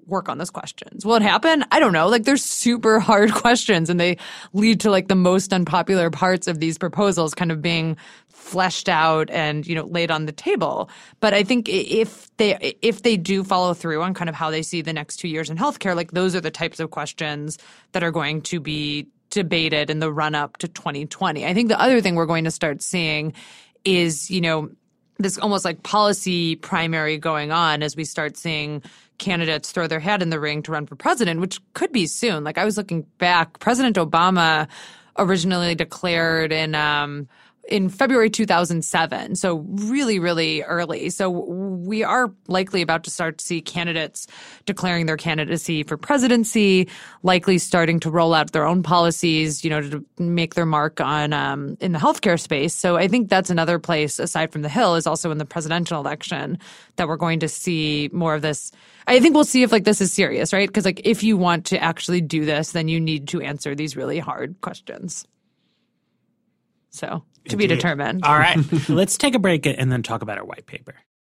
D: work on those questions. Will it happen? I don't know. Like, they're super hard questions, and they lead to like the most unpopular parts of these proposals kind of being fleshed out and, laid on the table. But I think if they do follow through on kind of how they see the next 2 years in healthcare, like, those are the types of questions that are going to be debated in the run up to 2020. I think the other thing we're going to start seeing is, this almost like policy primary going on as we start seeing candidates throw their hat in the ring to run for president, which could be soon. Like, I was looking back, President Obama originally declared in February 2007, so really, really early. So we are likely about to start to see candidates declaring their candidacy for presidency, likely starting to roll out their own policies, to make their mark on in the healthcare space. So I think that's another place, aside from the Hill, is also in the presidential election that we're going to see more of this. I think we'll see if this is serious, right? Because if you want to actually do this, then you need to answer these really hard questions. So, to be determined.
C: All right. Let's take a break and then talk about our white paper.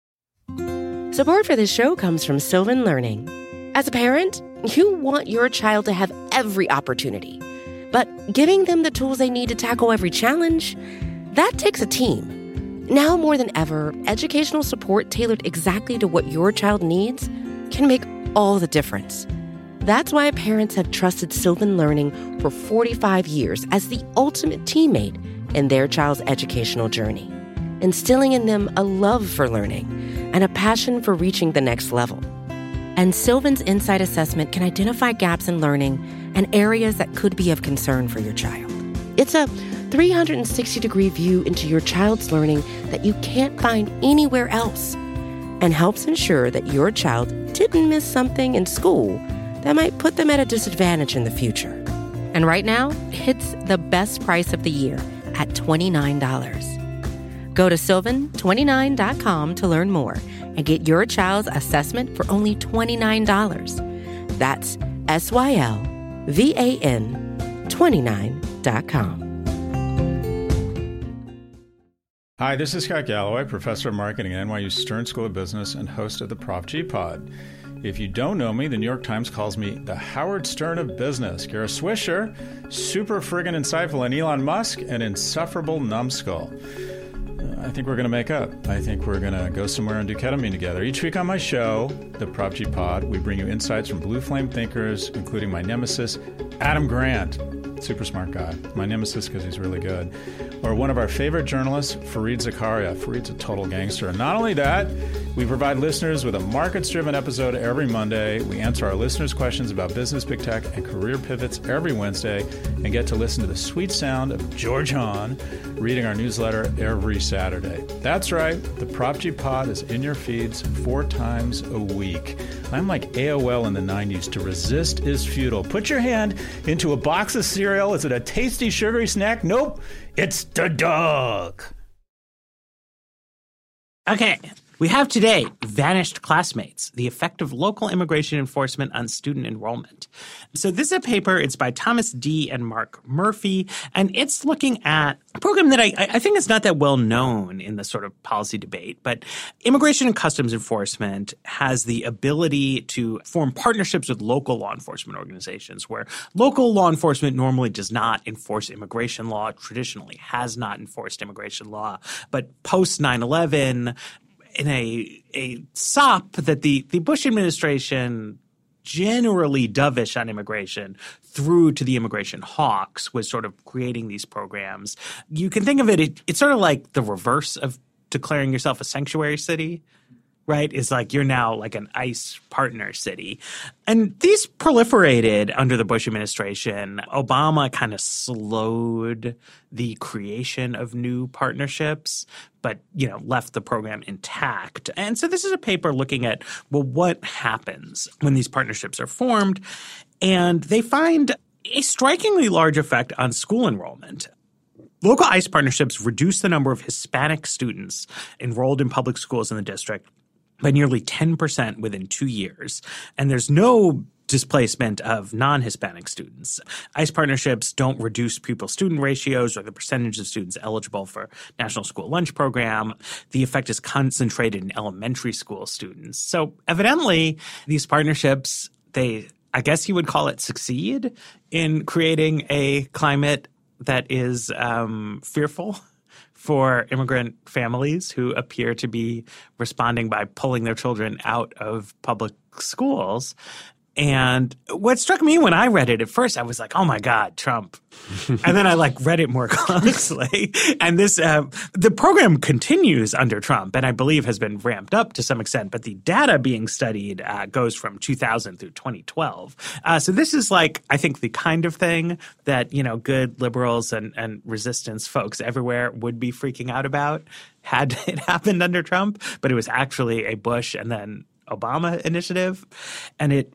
B: Support for this show comes from Sylvan Learning. As a parent, you want your child to have every opportunity. But giving them the tools they need to tackle every challenge, that takes a team. Now more than ever, educational support tailored exactly to what your child needs can make all the difference. That's why parents have trusted Sylvan Learning for 45 years as the ultimate teammate in their child's educational journey, instilling in them a love for learning and a passion for reaching the next level. And Sylvan's Insight Assessment can identify gaps in learning and areas that could be of concern for your child. It's a 360-degree view into your child's learning that you can't find anywhere else, and helps ensure that your child didn't miss something in school that might put them at a disadvantage in the future. And right now, it's the best price of the year at $29. Go to sylvan29.com to learn more and get your child's assessment for only $29. That's SYLVAN 29.com.
G: Hi, this is Scott Galloway, professor of marketing at NYU Stern School of Business and host of the Prof G Pod. If you don't know me, the New York Times calls me the Howard Stern of business. Kara Swisher, super friggin' insightful, and Elon Musk, an insufferable numbskull. I think we're going to make up. I think we're going to go somewhere and do ketamine together. Each week on my show, the Prop G Pod, we bring you insights from blue flame thinkers, including my nemesis, Adam Grant. Super smart guy. My nemesis because he's really good. Or one of our favorite journalists, Fareed Zakaria. Fareed's a total gangster. And not only that, we provide listeners with a markets-driven episode every Monday. We answer our listeners' questions about business, big tech, and career pivots every Wednesday, and get to listen to the sweet sound of George Hahn reading our newsletter every Saturday. That's right. The Prop G Pod is in your feeds 4 times a week. I'm like AOL in the 90s. To resist is futile. Put your hand into a box of cereal. Is it a tasty, sugary snack? Nope. It's the dog.
C: Okay. We have today Vanished Classmates, the effect of local immigration enforcement on student enrollment. So this is a paper. It's by Thomas D. and Mark Murphy, and it's looking at a program that I think is not that well known in the sort of policy debate, but Immigration and Customs Enforcement has the ability to form partnerships with local law enforcement organizations, where local law enforcement normally does not enforce immigration law, traditionally has not enforced immigration law, but post 9/11, in a sop that the Bush administration, generally dovish on immigration, through to the immigration hawks, was sort of creating these programs. You can think of it's sort of like the reverse of declaring yourself a sanctuary city, right? It's like you're now like an ICE partner city. And these proliferated under the Bush administration. Obama kind of slowed the creation of new partnerships, but, left the program intact. And so this is a paper looking at, well, what happens when these partnerships are formed? And they find a strikingly large effect on school enrollment. Local ICE partnerships reduce the number of Hispanic students enrolled in public schools in the district by nearly 10% within 2 years. And there's no displacement of non-Hispanic students. ICE partnerships don't reduce pupil-student ratios or the percentage of students eligible for National School Lunch Program. The effect is concentrated in elementary school students. So evidently, these partnerships, I guess you would call it succeed in creating a climate that is fearful for immigrant families who appear to be responding by pulling their children out of public schools. And what struck me when I read it at first, I was like, oh my God, Trump. And then I read it more closely. And the program continues under Trump and I believe has been ramped up to some extent. But the data being studied goes from 2000 through 2012. So this is I think the kind of thing that, good liberals and resistance folks everywhere would be freaking out about had it happened under Trump. But it was actually a Bush and then Obama initiative. And it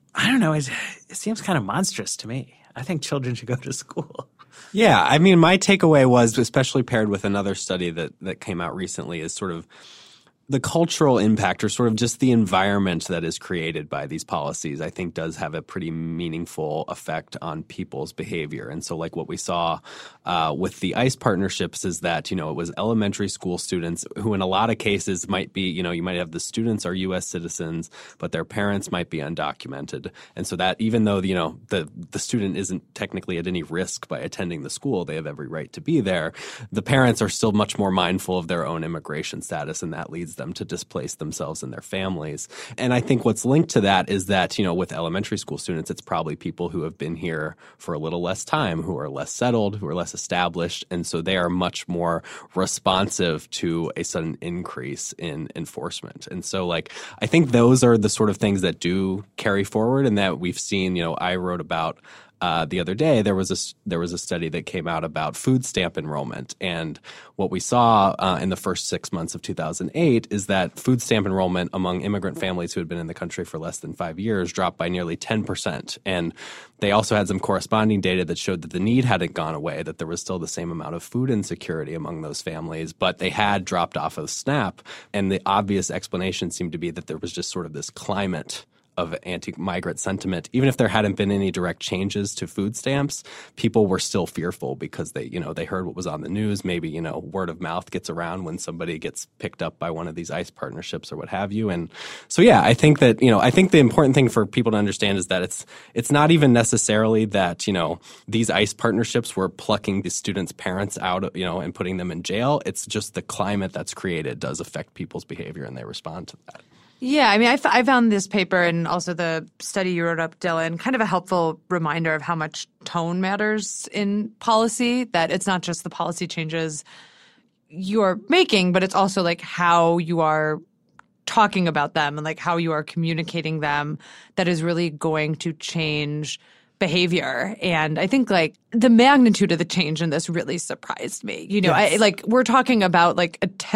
C: seems kind of monstrous to me. I think children should go to school.
E: Yeah. I mean, my takeaway was, especially paired with another study that came out recently, is sort of the cultural impact or sort of just the environment that is created by these policies, I think does have a pretty meaningful effect on people's behavior. And so what we saw with the ICE partnerships is that, it was elementary school students who in a lot of cases might be, you might have the students are U.S. citizens, but their parents might be undocumented. And so that even though, the student isn't technically at any risk by attending the school, they have every right to be there, the parents are still much more mindful of their own immigration status, and that leads them to displace themselves and their families. And I think what's linked to that is that, with elementary school students, it's probably people who have been here for a little less time, who are less settled, who are less established. And so they are much more responsive to a sudden increase in enforcement. And so I think those are the sort of things that do carry forward and that we've seen, I wrote about the other day, there was a study that came out about food stamp enrollment. And what we saw in the first 6 months of 2008 is that food stamp enrollment among immigrant families who had been in the country for less than 5 years dropped by nearly 10%. And they also had some corresponding data that showed that the need hadn't gone away, that there was still the same amount of food insecurity among those families, but they had dropped off of SNAP. And the obvious explanation seemed to be that there was just sort of this climate of anti-migrant sentiment. Even if there hadn't been any direct changes to food stamps, people were still fearful because they heard what was on the news. Maybe, word of mouth gets around when somebody gets picked up by one of these ICE partnerships or what have you. And so, yeah, I think that, I think the important thing for people to understand is that it's not even necessarily that, these ICE partnerships were plucking the students' parents out, and putting them in jail. It's just the climate that's created does affect people's behavior and they respond to that.
D: Yeah, I mean, I found this paper and also the study you wrote up, Dylan, kind of a helpful reminder of how much tone matters in policy, that it's not just the policy changes you're making, but it's also how you are talking about them and how you are communicating them that is really going to change behavior. And I think the magnitude of the change in this really surprised me. Yes. We're talking about a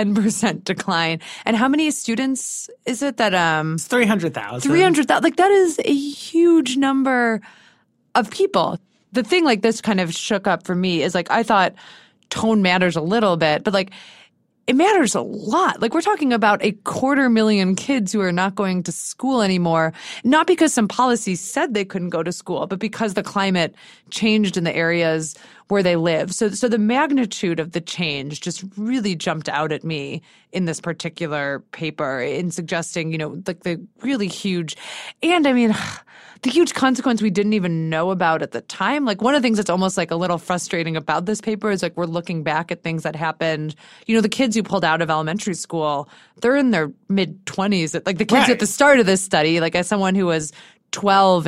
D: 10% decline. And how many students is it that
C: it's 300,000.
D: 300,000. That is a huge number of people. The thing this kind of shook up for me is I thought tone matters a little bit, but it matters a lot. We're talking about 250,000 kids who are not going to school anymore, not because some policies said they couldn't go to school, but because the climate changed in the areas where they live. So the magnitude of the change just really jumped out at me in this particular paper in suggesting, the really huge, and I mean, the huge consequence we didn't even know about at the time. One of the things that's almost a little frustrating about this paper is we're looking back at things that happened. The kids who pulled out of elementary school, they're in their mid-20s. The kids right at the start of this study, as someone who was 12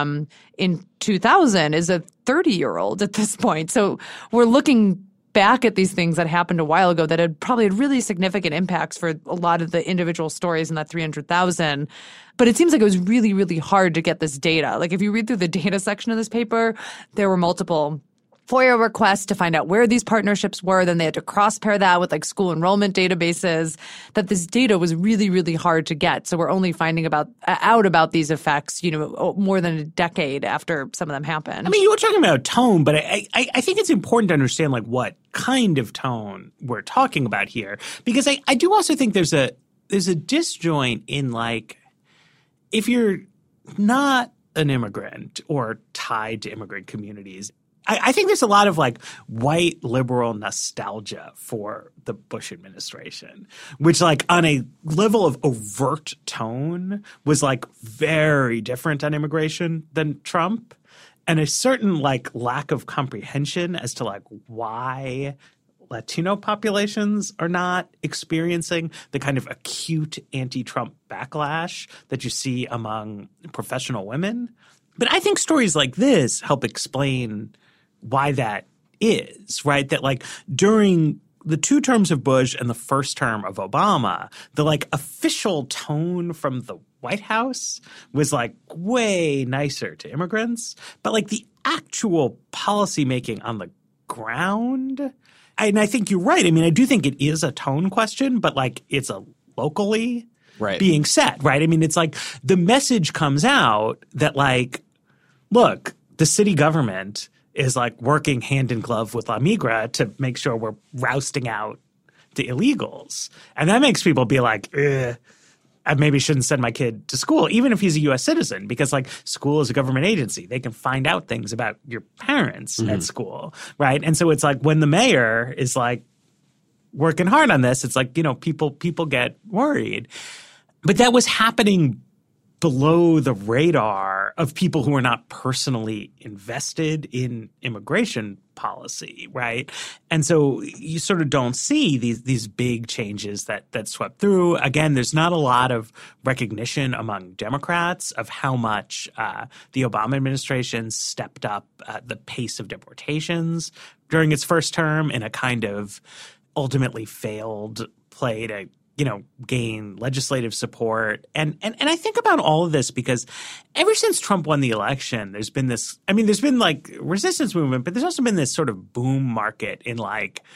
D: in 2000 is a 30-year-old at this point. So we're looking back at these things that happened a while ago that had probably had really significant impacts for a lot of the individual stories in that 300,000. But it seems it was really, really hard to get this data. If you read through the data section of this paper, there were multiple FOIA requests to find out where these partnerships were. Then they had to cross-pair that with school enrollment databases, that this data was really, really hard to get. So we're only finding out about these effects, more than a decade after some of them happened.
C: I mean, you were talking about tone, but I think it's important to understand what kind of tone we're talking about here. Because I do also think there's a disjoint in if you're not an immigrant or tied to immigrant communities, I think there's a lot of like white liberal nostalgia for the Bush administration, which like on a level of overt tone was like very different on immigration than Trump, and a certain like lack of comprehension as to like why Latino populations are not experiencing the kind of acute anti-Trump backlash that you see among professional women. But I think stories like this help explain why that is, right? That like during the 2 terms of Bush and the first term of Obama, the like official tone from the White House was like way nicer to immigrants. But like the actual policy making on the ground, and I think you're right. I mean, I do think it is a tone question, but like it's a locally being set, right? I mean, it's like the message comes out that like, look, the city government is like working hand in glove with La Migra to make sure we're rousting out the illegals. And that makes people be like, I maybe shouldn't send my kid to school, even if he's a U.S. citizen, because like school is a government agency. They can find out things about your parents at school, right? And so it's like when the mayor is like working hard on this, it's like, you know, people get worried. But that was happening below the radar of people who are not personally invested in immigration policy, right? And so you sort of don't see these big changes that swept through. Again, there's not a lot of recognition among Democrats of how much the Obama administration stepped up the pace of deportations during its first term in a kind of ultimately failed play to gain legislative support. And I think about all of this because ever since Trump won the election, there's been this – I mean, there's been like resistance movement, but there's also been this sort of boom market in like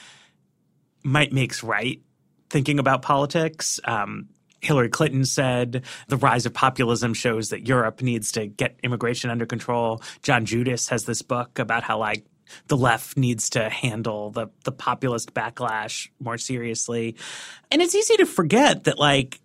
C: might makes right thinking about politics. Hillary Clinton said the rise of populism shows that Europe needs to get immigration under control. John Judas has this book about how like the left needs to handle the populist backlash more seriously. And it's easy to forget that like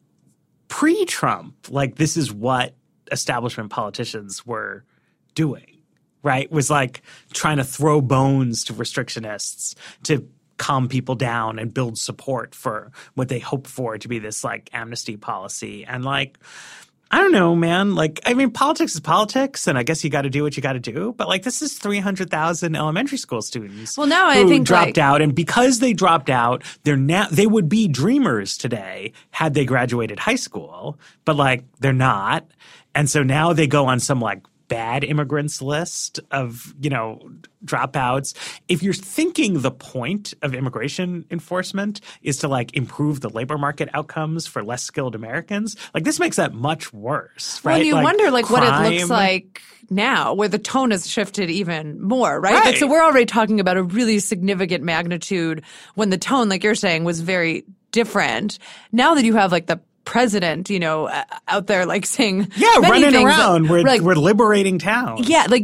C: pre-Trump, like this is what establishment politicians were doing, right? Was like trying to throw bones to restrictionists to calm people down and build support for what they hope for to be this like amnesty policy. And like I don't know, man. Like, I mean, politics is politics, and I guess you got to do what you got to do. But like, this is 300,000 elementary school students.
D: Well, now I think
C: dropped out, and because they dropped out, they would be dreamers today had they graduated high school. But like, they're not, and so now they go on some like bad immigrants list of dropouts. If you're thinking the point of immigration enforcement is to like improve the labor market outcomes for less skilled Americans, like this makes that much worse, right?
D: Well, you
C: like,
D: wonder like
C: crime,
D: what it looks like now where the tone has shifted even more, right? Like, so we're already talking about a really significant magnitude when the tone, like you're saying, was very different. Now that you have like the president, out there like saying
C: running
D: things
C: around, we're liberating town.
D: Yeah, like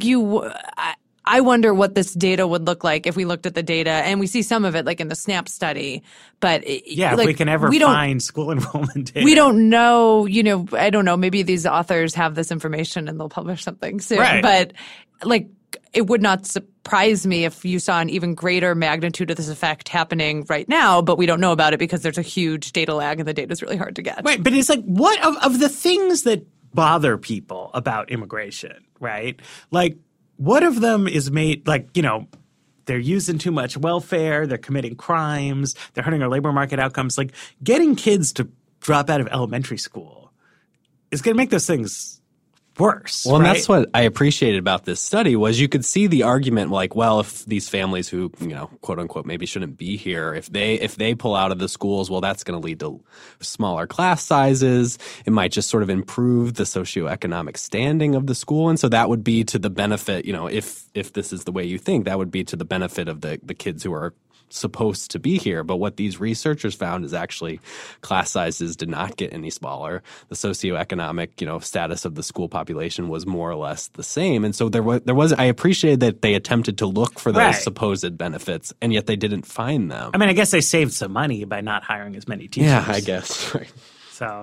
D: I wonder what this data would look like if we looked at the data, and we see some of it like in the SNAP study. But
C: if we can ever find school enrollment data.
D: We don't know, I don't know, maybe these authors have this information and they'll publish something soon.
C: Right.
D: But like it would not surprise me if you saw an even greater magnitude of this effect happening right now, but we don't know about it because there's a huge data lag and the data is really hard to get.
C: Right, but it's like what of the things that bother people about immigration, right? Like what of them is made like, they're using too much welfare, they're committing crimes, they're hurting our labor market outcomes. Like getting kids to drop out of elementary school is going to make those things worse.
E: Well,
C: right?
E: And that's what I appreciated about this study was you could see the argument like, well, if these families who, quote unquote, maybe shouldn't be here, if they pull out of the schools, well, that's going to lead to smaller class sizes. It might just sort of improve the socioeconomic standing of the school. And so that would be to the benefit, if this is the way you think, that would be to the benefit of the kids who are supposed to be here. But what these researchers found is actually class sizes did not get any smaller. The socioeconomic, status of the school population was more or less the same. And so there was I appreciated that they attempted to look for those supposed benefits, and yet they didn't find them.
C: I mean, I guess they saved some money by not hiring as many teachers.
E: Yeah, I guess. Right.
C: So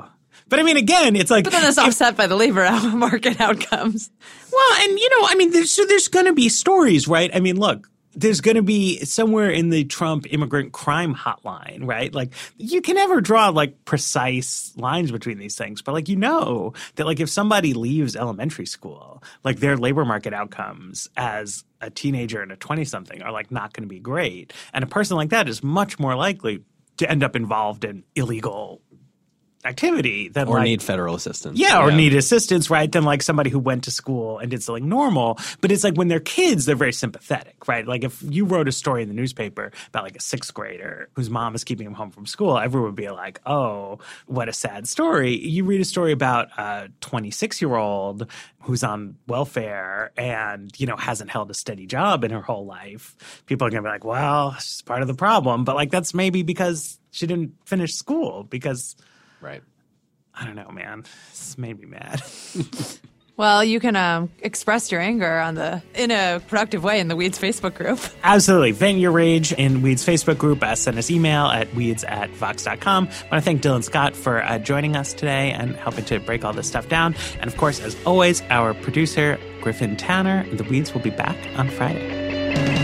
C: But I mean, again, it's like.
D: But then that's offset by the labor market outcomes.
C: Well, and I mean, there's going to be stories, right? I mean, look. There's going to be somewhere in the Trump immigrant crime hotline, right? Like, you can never draw like precise lines between these things, but like, that like if somebody leaves elementary school, like their labor market outcomes as a teenager and a 20-something are like not going to be great. And a person like that is much more likely to end up involved in illegal activity than
E: or need federal assistance.
C: Yeah, or need assistance, right? Than like somebody who went to school and did something normal. But it's like when they're kids, they're very sympathetic, right? Like if you wrote a story in the newspaper about like a 6th grader whose mom is keeping him home from school, everyone would be like, oh, what a sad story. You read a story about a 26-year-old who's on welfare and, hasn't held a steady job in her whole life. People are going to be like, well, she's part of the problem. But like that's maybe because she didn't finish school because –
E: right.
C: I don't know, man. This made me mad.
D: Well, you can express your anger in a productive way in the Weeds Facebook group.
C: Absolutely. Vent your rage in Weeds Facebook group. Send us email at weeds@vox.com. I want to thank Dylan Scott for joining us today and helping to break all this stuff down. And of course, as always, our producer, Griffin Tanner. The Weeds will be back on Friday.